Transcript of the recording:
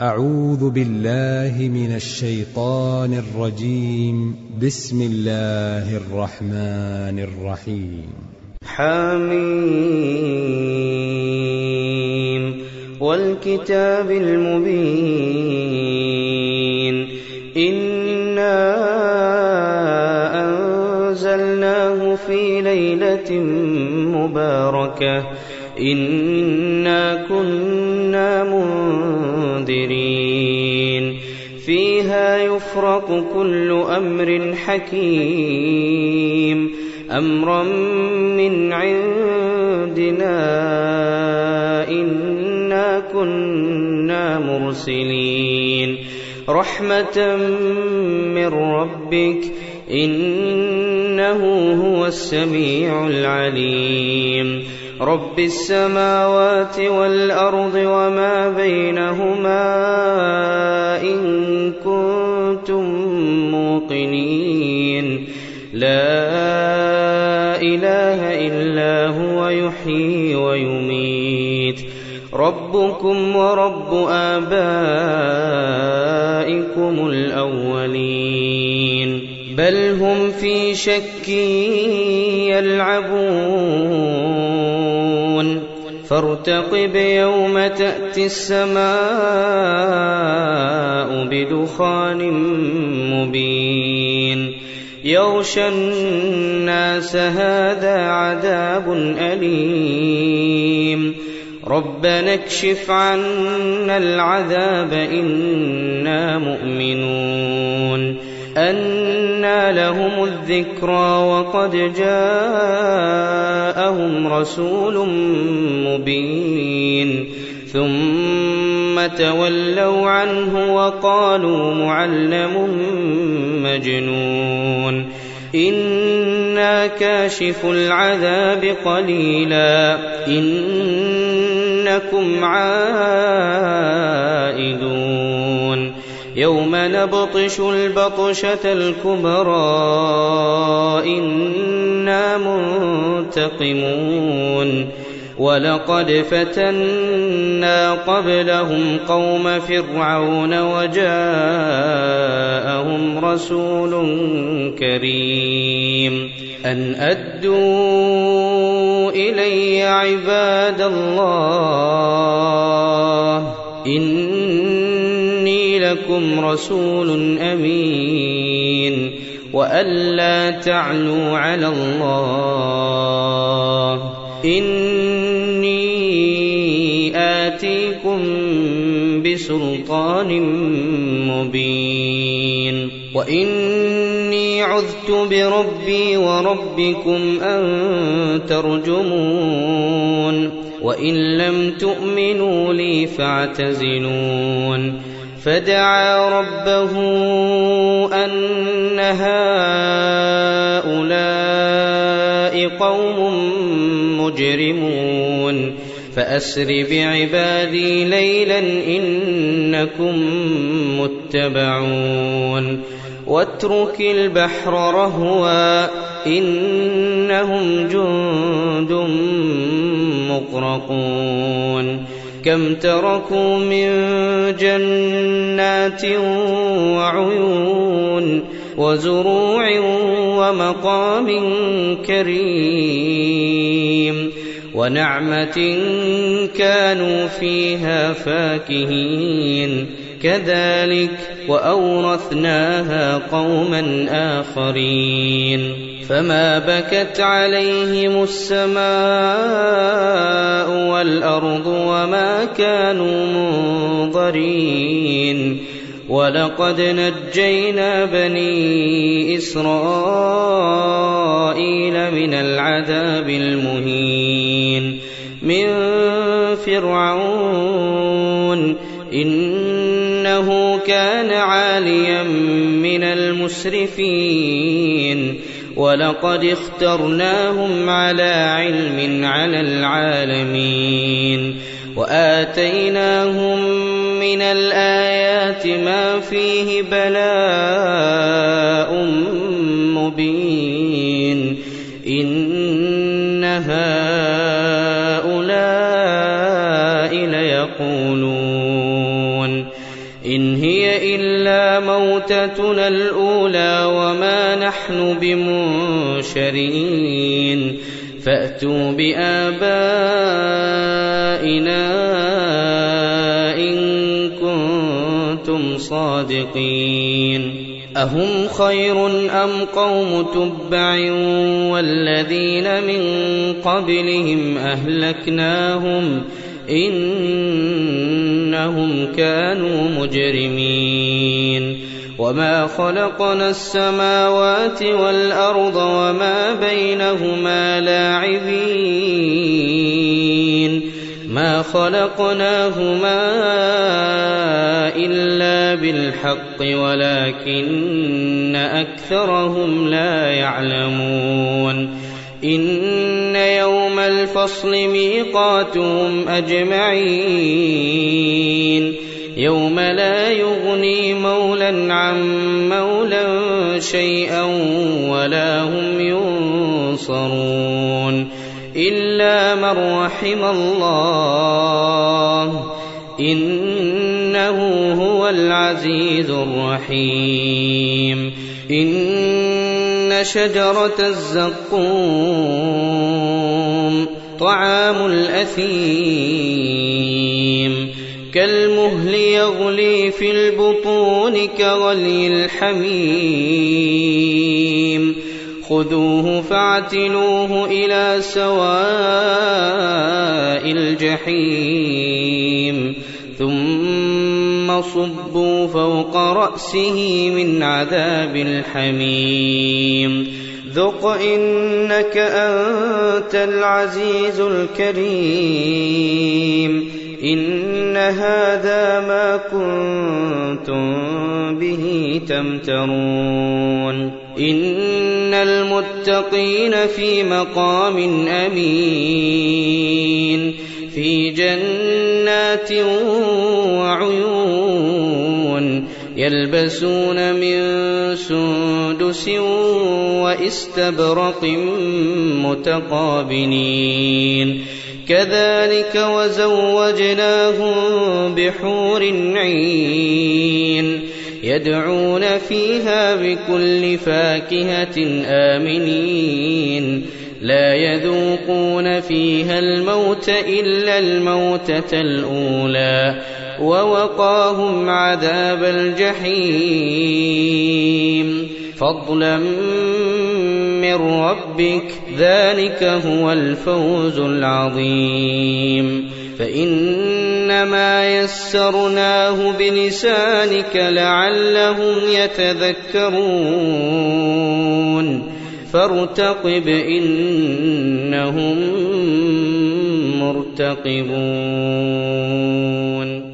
أعوذ بالله من الشيطان الرجيم. بسم الله الرحمن الرحيم. حميم والكتاب المبين إنا أنزلناه في ليلة مباركة إنا كنا منذرين فيها يفرق كل أمر حكيم أمرا من عندنا إنا كنا مرسلين رحمة من ربك إنه هو السميع العليم رب السماوات والأرض وما بينهما إن كنتم موقنين لا إله إلا هو يحيي ويميت ربكم ورب آبائكم الأولين بل هم في شك يلعبون فارتقب يوم تأتي السماء بدخان مبين يغشى الناس هذا عذاب أليم ربنا اكشف عنا العذاب إنا مؤمنون أنى لهم الذكرى وقد جاءهم رسول مبين ثم تولوا عنه وقالوا معلم مجنون إنا كاشف العذاب قليلا إنكم عائدون يوم نبطش البطشة الكبرى إنا منتقمون ولقد فتنا قبلهم قوم فرعون وجاءهم رسول كريم أن أدوا إلي عباد الله إني لكم رسول أمين وألا تعلوا على الله إني آتيكم بسلطان مبين وإني عذت بربي وربكم أن ترجمون وإن لم تؤمنوا لي فاعتزلون فدعا ربه أن هؤلاء قوم مجرمون فأسر بعبادي ليلا إنكم متبعون واترك البحر رهوا إنهم جند مغرقون كم تركوا من جنات وعيون وزروع ومقام كريم ونعمة كانوا فيها فاكهين كذلك وأورثناها قوما آخرين فما بكت عليهم السماء والأرض وما كانوا منظرين ولقد نجينا بني إسرائيل من العذاب المهين من فرعون إنه كان عاليا من المسرفين ولقد اخترناهم على علم على العالمين وآتيناهم من الآيات ما فيه بلاء مبين إن هؤلاء ليقولون إن هي إلا موتتنا الأولى وما نحن بمنشرين فأتوا بآبائنا إن كنتم صادقين أهم خير أم قوم تبع والذين من قبلهم أهلكناهم إنهم كانوا مجرمين وما خلقنا السماوات والأرض وما بينهما لاعبين ما خلقناهما إلا بالحق ولكن أكثرهم لا يعلمون إن يوم الفصل ميقاتهم أجمعين يوم لا يغني مولا عن مولا شيئا ولا هم ينصرون إلا من رحم الله إنه هو العزيز الرحيم إن شجرة الزقوم طعام الأثيم كالمهل يغلي في البطون كغلي الحميم خذوه فاعتلوه إلى سواء الجحيم ثم صبوا فوق رأسه من عذاب الحميم ذق إنك أنت العزيز الكريم إن هذا ما كنتم به تمترون إن المتقين في مقام أمين في جنات وعيون يلبسون من سندس وإستبرق متقابلين كذلك وزوجناهم بحور عين يدعون فيها بكل فاكهة آمنين لا يذوقون فيها الموت إلا الموتة الأولى ووقاهم عذاب الجحيم فضلا من ربك ذلك هو الفوز العظيم فإنما يسرناه بلسانك لعلهم يتذكرون فارتقب إنهم مرتقبون